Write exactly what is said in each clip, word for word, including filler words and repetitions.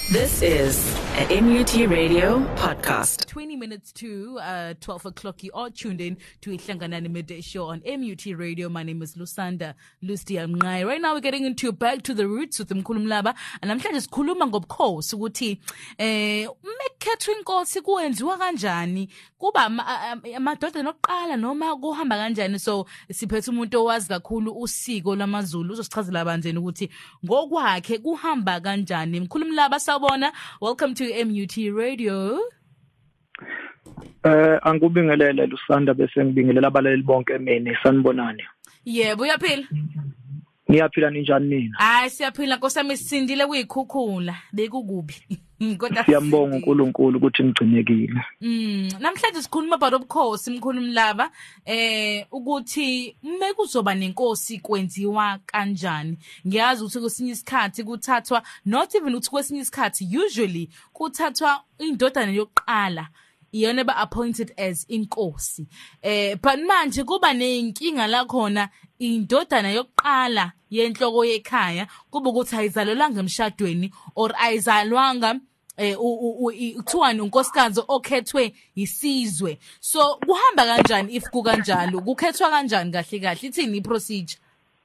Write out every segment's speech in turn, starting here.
This is a M U T Radio podcast. twenty minutes to uh, twelve o'clock. You are tuned in to Ihlanganani Midday Show on M U T Radio. My name is Lusanda Lustia Mngai. Right now we're getting into Back to the Roots with Mkhulumlaba. And I'm just sikhuluma ngobukhosi ukuthi eh mekhethwa inkosi kuwenziwa kanjani kuba amadoda nokuqala noma kuhamba kanjani. So siphethe umuntu owazi kakhulu usiko lamaZulu uzosichazela abanzeni ukuthi ngokwakhe kuhamba kanjani. Mkhulumlaba sawubona. Welcome to M U T Radio. Eh angikubingelele Lusanda bese ngibingelela abalali bonke mina sanibonani. Yebo uyaphila? Ngiyaphila ninjani nina? Hayi siyaphila nkosami sisindile kuyikhukhula bekukubi. Kodwa siyambonga uNkulunkulu ukuthi ngigcinekile. Mm namhlanje sikhuluma about ubukhosi Mkhulumlaba eh ukuthi mekuzoba nenkosi kwenziwa kanjani. Ngiyazi ukuthi kwesinye isikhathi kuthathwa not even ukuthi kwesinye isikhathi usually kuthathwa indodana yokuqala iyona ba appointed as inkosi. Eh but manje kuba nenkinga la khona indodana yokuqala yenhloko yekhaya kuba ukuthi ayizalelwanga emshadweni or ayizalwanga eh uthiwa unkosikazi okhethwe isizwe. So kuhamba kanjani if kukanjalo kukhethwa kanjani kahle kahle ithini iprocedure?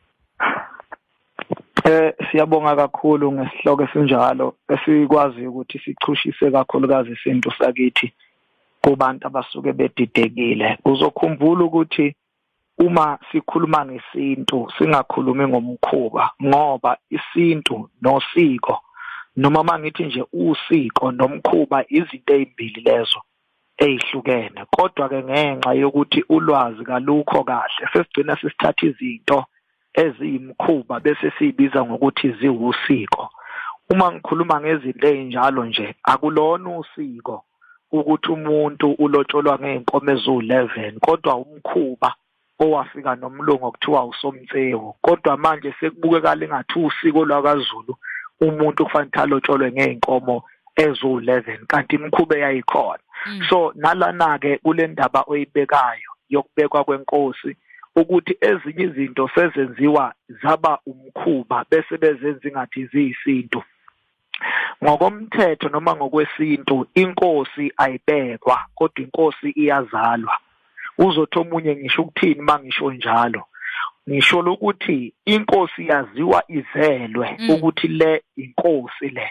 Eh siyabonga kakhulu ngesihloko esinjalo esikwazi ukuthi sichushise kakhulukazi isintu sakithi kubantu abasuke bedidekile. Uzokhumbula ukuthi uma sikhuluma ngesintu singakhulumi ngomkhuba ngoba isintu nosiko noma mangithi nje usiko nomkhuba izinto ezimbili lezo ezihlukene. Kodwa ke ngenxa yokuthi ulwazi kalukho kahle sesigcina sisithatha izinto eziyimkhuba bese sibiza ngokuthi ziwusiko. Uma ngikhuluma ngezinto ezinjalo nje akulona usiko ukuthi umuntu ulotsholwa ngeenkomo ezu eleven kodwa umkhuba owafika nomlungu okuthiwa usomtsewu. Kodwa manje sekubukeka lengathi usiko lwakaZulu umuntu kufanele alotsholwe ngeenkomo ezu eleven kanti imikhuba yayikhona. So nalana ke kule ndaba oyibekayo yokubekwa kwenkosi ukuthi ezinye izinto sezenziwa zaba umkhuba bese bezenza ngathi ziyisintu. Ngokomthetho noma ngokwesintu inkosi ayibekwa kodwa inkosi iyazalwa. Uzothi omunye ngisho ukuthini mangisho njalo ngisho ukuthi inkosi yaziwa izelwe ukuthi le inkosi le.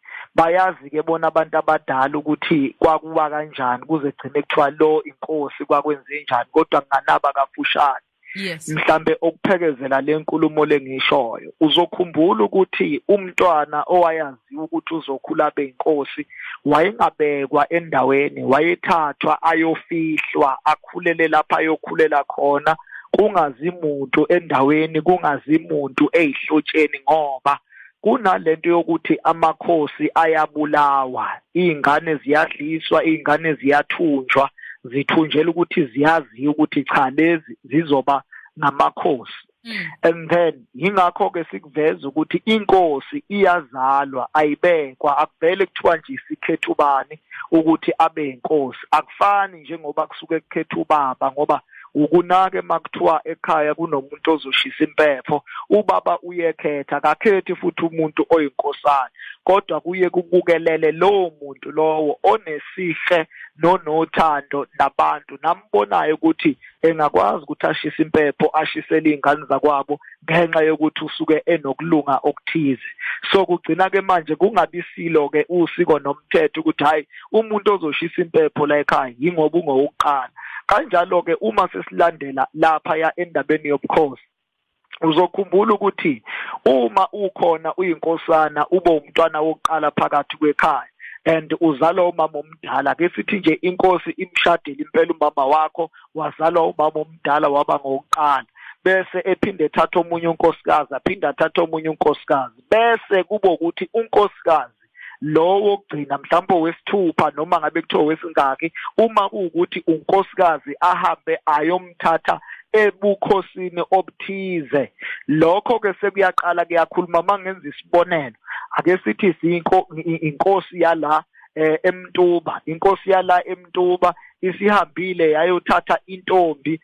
Bayazi ke bona abantu abadala ukuthi kwakuwa kanjani kuze gcine kuthiwa lo inkosi kwakwenze njani kodwa nganaba kafushane. Yes. Mhlambe okuphekezela lenkulumo lengishoyo uzokhumbula ukuthi umntwana owayaziwa ukuthi uzokhula beyinkosi wayengabekwa endaweni wayethathwa ayofihlwa akhulele lapha ayokhulela khona kungazi umuntu endaweni kungazi umuntu ezihlotsheni ngoba kunalento yokuthi amakhosi ayabulawa izingane ziyadliswa izingane ziyathunjwa zithunjela ukuthi ziyazi ukuthi cha lezi zizoba namakhosi. Mm. And then ingakho ke sikuveza ukuthi inkosi iyazalwa ayibekwa akuvele kuthiwa nje isikhetha ubani ukuthi abe inkosi akufani njengoba kusuke kukhetha ubaba ngoba ukunake makuthiwa ekhaya kunomuntu ozoshisa impepho ubaba uyekhetha akakhethi futhi umuntu oyinkosana kodwa kuye kubukelele lo muntu lowo onesihle nonothando nabantu nambonayo ukuthi engakwazi ukuthi ashise impepho ashisele izingane zakwabo ngenxa yokuthi usuke enokulunga okuthize. So kugcina ke manje kungabisilo ke usiko nomthetho ukuthi hayi umuntu ozoshisa impepho la ekhaya ingoba ungowokuqala. Kanjalo ke uma sesilandela lapha ya endabeni yobukhosi uzokhumbula ukuthi uma ukhona uyinkosana ube umntwana wokuqala phakathi kwekhaya and uzalwa umama omdala ke sithi nje inkosi imshadile impela umama wakho wazalwa umama omdala waba ngokuqala bese ephinde ethatha omunye unkosikazi aphinda athatha omunye unkosikazi bese kubo ukuthi unkosikazi lowo kugcina mhlawumbe wesithupha noma ngabe kuthiwa wesingaki uma kuukuthi unkosikazi ahambe ayomthatha ebukhosini obuthize lokho ke sekuyaqala kuyakhuluma mangenza isibonelo ake sithi sinko inkosi yala eMtuba inkosi yala eMtuba isihambile yayothatha intombi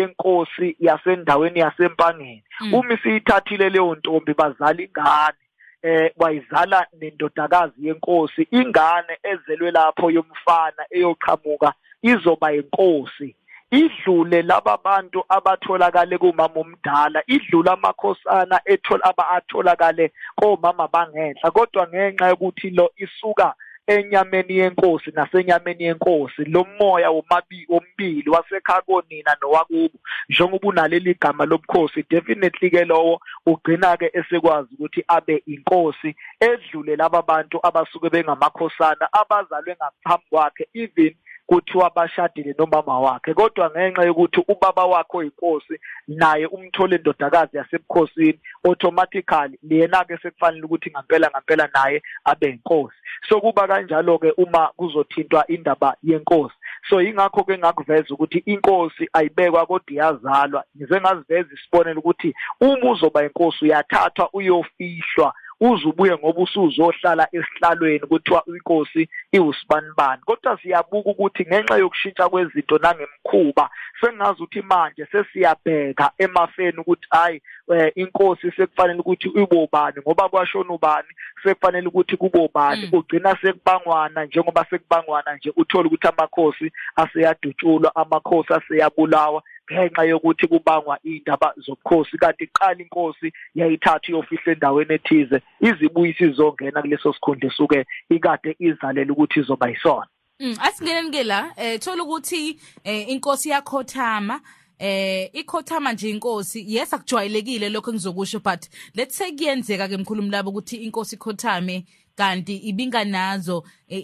yenkosi yasendaweni yaseMpangeni uma isithathile leyo ntombi bazala ingane eh wayizala nendodakazi yenkosi ingane ezelwe lapho yomfana eyoqhamuka izoba inkosi idlule laba bantu abatholakale kumama omdala idlula amakhosana ethola aba atholakale komama bangenhla kodwa ngenxa yokuthi lo isuka enyameni yenkosi nasenyameni yenkosi lo moya womabi ombili wasekhakonina nowakubo njengoba unaleli gama lobukhosi definitely ke lowo ugcina ke esekwazi ukuthi abe inkosi edlule laba bantu abasuke bengamakhosana abazalwe ngaphambi kwakhe even kuthiwa bashadile nomama wakhe kodwa ngenxa yokuthi ubaba wakhe oyinkosi naye umthole indodakazi yasebukhosini automatically liyena ke sekufanele ukuthi ngempela ngempela naye abe inkosi so kuba kanjalo ke uma kuzothintwa indaba yenkosi so ingakho ke ngakuveza ukuthi inkosi ayibekwa kodwa iyazalwa ngize ngaziveza isibonelo ukuthi uma uzoba inkosi uyathathwa uyofihlwa uzubuye ngoba usuzohlala esihlalweni kuthiwa inkosi iwusibanibani kodwa siyabuka ukuthi ngenxa yokushintsha kwezinto nangemkhuba sengazi ukuthi manje sesiyabheka emafeni ukuthi hayi inkosi sekufanele ukuthi ibobani ngoba kwashona ubani sekufanele ukuthi kubobani ugcina sekubangwana njengoba sekubangwana nje uthola ukuthi amakhosi aseyadutshulwa amakhosi aseyabulawa ngenxa yokuthi kubangwa indaba zobukhosi kanti iqala inkosi yayithatha iyofihla endaweni ethize izibuyisi izongena kuleso sikhundla suke ikade izalela ukuthi izoba yisona. Mm asingeneni ke la eh thola ukuthi inkosi yakhothama eh ikhothama nje inkosi yes akujwayelekile lokho engizokusho but let's say kuyenzeka ke mkhulumi labo ukuthi inkosi ikhothame kanti ibinganazo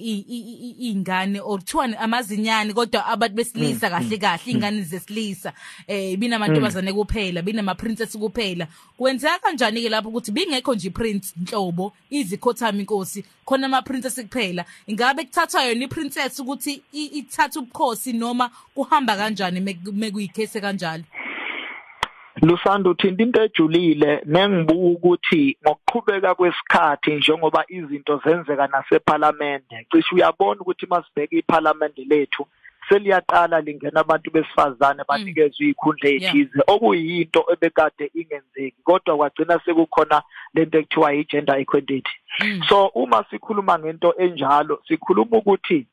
ingane or kuthiwa amazinyane kodwa abantu besilisa kahle kahle ingane zesilisa eh ibinamantombazane kuphela binama princess kuphela kwenzeka kanjani ke lapho ukuthi bingekho nje prince inhlobo izikhothama inkosi khona ama princess kuphela ingabe kuthathwa yona iprincess ukuthi ithatha ubukhosi noma kuhamba kanjani mekuyicase kanjalo Lusando uthinta into ejulile nengibuka ukuthi ngokuqhubeka kwesikhathi njengoba izinto zenzeka naseParliament cishe uyabona ukuthi masibheka iParliament lethu seliyaqala lingena abantu besifazane banikezwe izikhundla ezithize okuyinto ebekade ingenzeki kodwa kwagcina sekukhona lento ekuthiwa i-gender equality so uma sikhuluma ngento enjalo sikhuluma ukuthi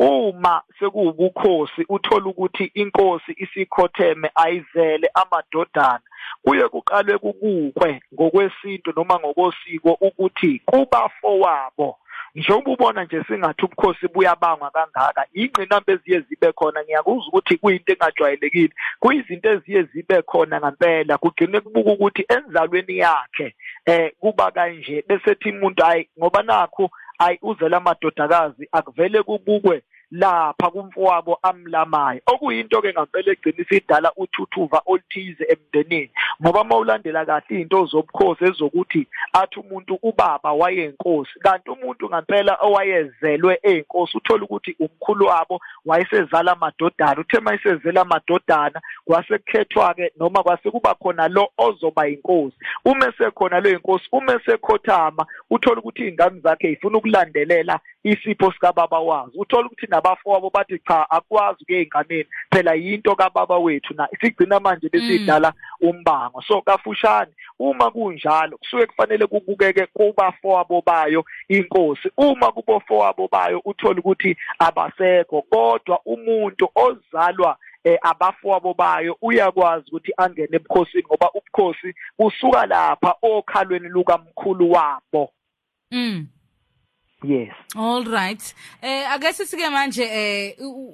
uma sekuwubukhosi uthola ukuthi inkosi isikhotheme ayizele amadodana kuye kuqalwe kubukwe ngokwesintu noma ngokosiko ukuthi kubafowabo njengoba ubona nje singathi ubukhosi buyabangwa kangaka ingqinamba eziye zibe khona ngiyakuzwa ukuthi kuyinto engajwayelekile kuyizinto eziye zibe khona ngempela kugcine kubuka ukuthi enzalweni yakhe eh kuba kanje bese thi umuntu hayi ngoba nakho ayi uzela amadodakazi akuvele kubukwe lapha kumfowabo amlamayo okuyinto ke ngempela egcina isidala uthuthuva oluthize emndenini ngoba mawulandela kahle into zobukhosi ezokuthi athi umuntu ubaba wayenkosi kanti umuntu ngempela owayezelwe einkosi uthola ukuthi umkhulu wabo wayesezala amadodana uthe mayisezela amadodana kwasekukhethwa ke noma kwase kuba khona lo ozoba inkosi uma sekhona lo inkosi uma sekhothama uthola ukuthi ingane zakhe ifuna ukulandelela isipho sika baba wazi uthola ukuthi nabafowabo bathi cha akwazi ke einganeni phela yinto kaBaba wethu na isigcina manje besidala umbango so kafushane uma kunjalo kusuke kufanele kubukeke kubafowabo bayo inkosi uma kubofowabo bayo uthola ukuthi abasekho kodwa umuntu ozalwa eh abafowabo bayo uyakwazi ukuthi angene ebukhosini ngoba ubukhosi busuka lapha okhalweni lukamkhulu wabo. Mm Yes. All right. Eh ake sisike manje eh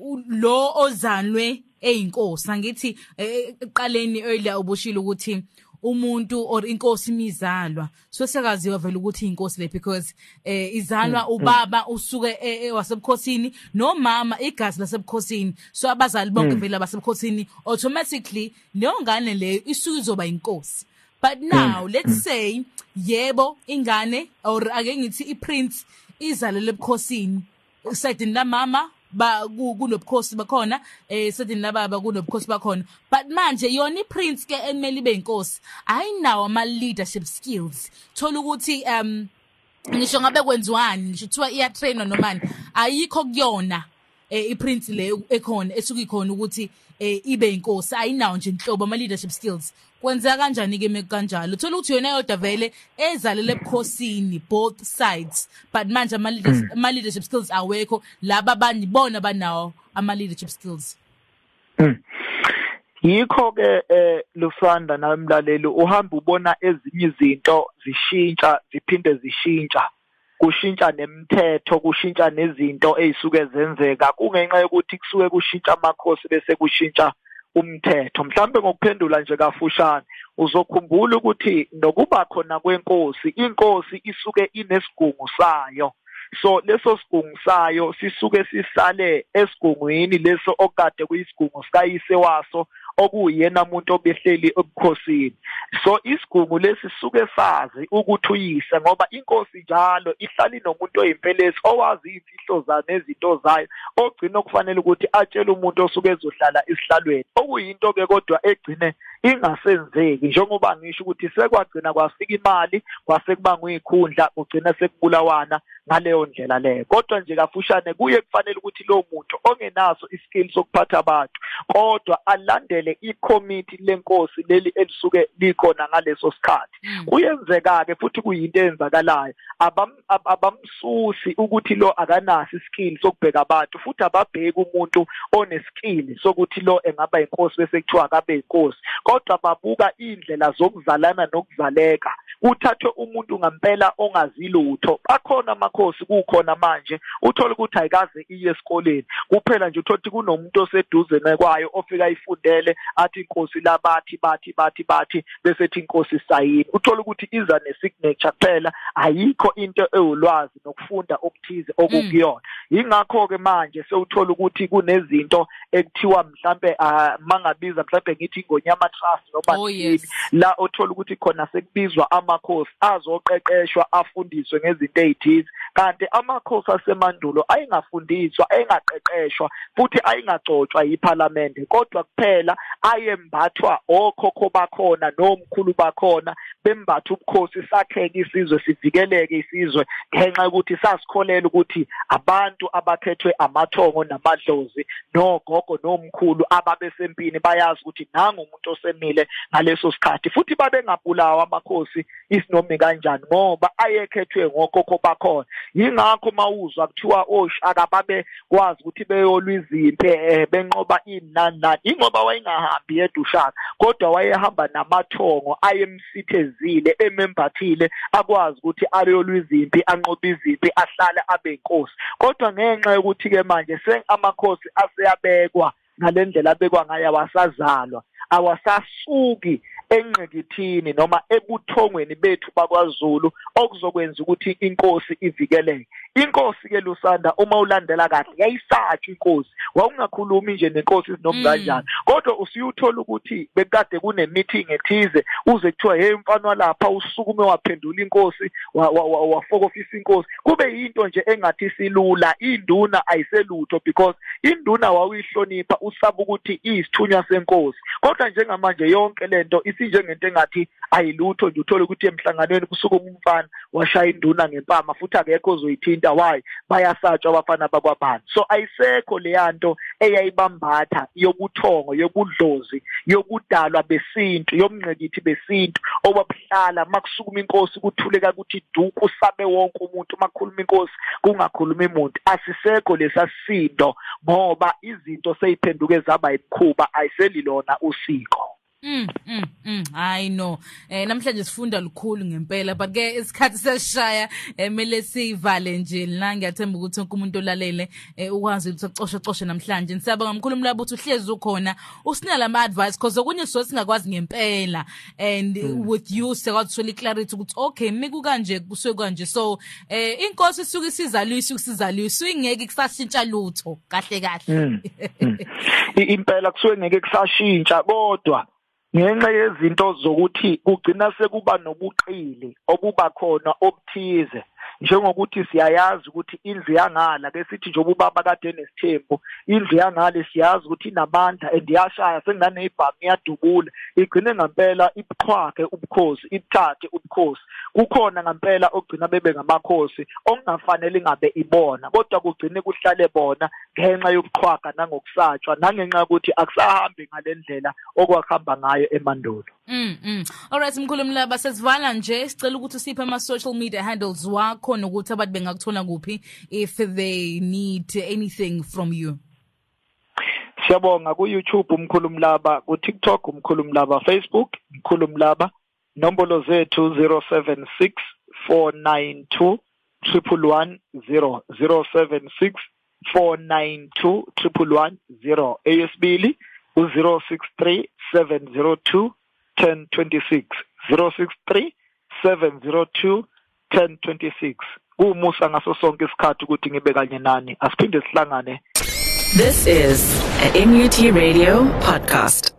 lo ozalwe eyinkosi angithi eqaleni earlier ubushilo ukuthi umuntu or inkosi imizalwa so sekaziwa vele ukuthi inkosi le because eh izalwa ubaba usuke wasebukhosini nomama igazi lasebukhosini so abazali bonke vele abasebukhosini automatically leyo ngane leyo isuke izoba inkosi. But now let's say yebo ingane or ake ngithi iprince izalele ebukhosini side la mama ba kunobukhosi bakhona eh side la baba kunobukhosi bakhona but manje yona iprince ke emeli beyinkosi ayinawo ama leadership skills thola ukuthi um ngisho ngabe kwenziwani ngisho kuthiwa iya trainer nomani ayikho kuyona eh iprince le ekhona esuka ikhona ukuthi eh ibe inkosi ayinawo nje inhlobo ama leadership skills kwenzeka kanjani ke mekanjalo uthola ukuthi yona yodwa vele ezalele ebukhosini both sides but manje ama ama leadership skills awekho laba abanye bona banawo ama leadership skills. Yikho ke eh Lusanda namlaleli uhamba ubona ezinye izinto zishintsha ziphinde zishintsha kushintsha nemithetho kushintsha nezinto ezisuke zenzeka kungenxa yokuthi kusuke kushintsha amakhosi bese kushintsha umthetho. Mhlambe ngokuphendula nje kafushane uzokhumbula ukuthi nokuba khona kwenkosi inkosi isuke inesigungu sayo. So leso sigungu sayo sisuke sisale esigungwini leso okade kuyisigungu sikayise waso okuyena umuntu obehleli ebukhosini. So isigungu lesi suke sazi ukuthi uyise ngoba inkosi njalo ihlala inomuntu oyimpelesi owazi izifihlo zayo nezinto zayo ogcina okufanele ukuthi atshele umuntu osuke ezohlala esihlalweni okuyinto ke kodwa egcine ingasenzeki njengoba ngisho ukuthi sekwagcina kwafika imali kwase kuba nguyikhundla ugcina sekubulawana ngaleyo ndlela leyo. Kodwa nje kafushane kuye kufanele ukuthi lo muntu ongenaso iskill sokuphatha abantu kodwa alandele icommittee lenkosi leli elisuke likhona ngaleso sikhathi. Kuyenzeka ke futhi kuyinto eyenzakalayo abamsusi ukuthi lo akanasi iskill sokubheka abantu futhi ababheka umuntu oneskill sokuthi lo engaba inkosi bese kuthiwa akabe inkosi kodwa babuka indlela zokuzalana nokuzaleka. Uthathwe umuntu ngempela ongazilutho bakhona amakhosi kukhona manje uthola ukuthi ayikaze iye esikoleni kuphela nje uthola ukuthi kunomuntu oseduze nekwayo ofika ifundele athi inkosi labathi bathi bathi bathi bese ethi inkosi sayini uthola ukuthi iza nesignature kuphela ayikho into ewulwazi nokufunda okuthize okukuyona. Ingakho ke manje sewuthola ukuthi kunezinto ekuthiwa mhlambe mangabiza mhlambe ngithi ingonyama trust noma oh, yes. La uthola ukuthi khona sekubizwa amakhosi azoqeqeshwa afundiswe ngezinto ezithize kanti amakhosi asemandulo ayengafundiswa ayengaqeqeshwa futhi ayengagcotshwa yiParliament kodwa kuphela ayembathwa okhokho bakhona nomkhulu bakhona bembatha ubukhosi sakheke isizwe sivikeleke isizwe ngenxa ukuthi sasikholela ukuthi abantu abakhethwe amathongo namadlozi nogogo nomkhulu ababesempini bayazi ukuthi nangu umuntu osemile ngaleso sikhathi futhi babengabulawa amakhosi isinome kanjani ngoba ayekhethwe ngokhokho bakhona. Yingakho mawuzwa kuthiwa osh akababe kwazi ukuthi beyolwizimpi benqoba inani nani ingoba wayengahambi yedushaka kodwa wayehamba namathongo ayemsithezile emembathile akwazi ukuthi ayolwizimpi anqoba izimpi ahlale abe inkosi. Kodwa ngenxa yokuthi ke manje amakhosi aseyabekwa ngalendlela abekwa ngayo awasazalwa awasasuki enqikithini noma ebuthongweni bethu bakwaZulu okuzokwenza ukuthi inkosi ivikeleke. Inkosi ke Lusanda uma ulandela kahle yayisathu inkosi wawungakhulumi nje nenkosi noma kanjani kodwa usiyuthola ukuthi bekade kune meeting ethize uze kuthiwa hey mfana lapha usukume waphendula inkosi wafokofisa inkosi kube yinto nje engathi silula induna ayiselutho because induna wawihlonipha usaba ukuthi isithunywa senkosi kodwa njengamanje yonke lento isinjengento engathi ayilutho nje uthola ukuthi emhlanganweni kusuka umfana washaya induna ngempama futhi akekho ozoyithinta why bayasatshwa abafana bakwabani. So ayisekho leyanto eyayibambatha yobuthongo yobudlozi yokudalwa besintu yomnqekithi besintu obabuhlala makusukuma inkosi kuthuleka ukuthi duku sabe wonke umuntu makukhuluma inkosi kungakhuluma umuntu asisekho lesasindo ngoba izinto seyiphenduke zaba ibukhuba ayiselilona usiko. Mm mm mm I know eh namhlanje sifunda lukhulu ngempela but ke isikhathi sesishaya emele sivale nje la ngiyathemba ukuthi wonke umuntu olalele ukwazi ukuthi ucoshe coshe namhlanje nisabonga mkhulumi labo uthi uhlezi ukhona usinela ama advice because okunye so singakwazi ngempela and mm. with you sekwathula clarity ukuthi okay miku kanje kusuke kanje so eh inkosi isuke isizaliwe isuke isizaliwe suyingeke kusashintsha lutho kahle kahle impela kusuke ngeke kusashintsha kodwa ngenxa yezinto zokuthi kugcina sekuba nobuqili obuba khona obuthize njengokuthi siyayazi ukuthi indlu yangala ke sithi nje ubaba kade nesithembu indlu yangale siyazi ukuthi inamandla andiyashaya sengane ibhamu iyadubula igcine ngempela ibuqhwakhe ubukhosi ithathe ubukhosi kukhona ngempela ogcina bebe ngamakhosi ongafanele ngabe ibona kodwa kugcine kuhlale bona ngenxa yokuqhwaga nangokusatshwa nangenxa ukuthi akusahambi ngalendlela okwakuhamba ngayo emandulo. Mm mm. Alright mkhulu Mlaba, sesivala nje sicela ukuthi usiphe ama social media handles wakho nokuthi abantu bengakuthola kuphi if they need anything from you. Siyabonga ku YouTube umkhulu Mlaba, ku TikTok umkhulu Mlaba, Facebook umkhulu Mlaba, nombolo zethu zero seven six four nine two one one one zero zero seven six four nine two one one one zero eyesibili u zero six three seven zero two one zero two six zero six three seven zero two one zero two six. Umusa ngaso sonke isikhathi ukuthi ngibe kanye nani, asiphinde sihlangane. This is a M U T Radio podcast.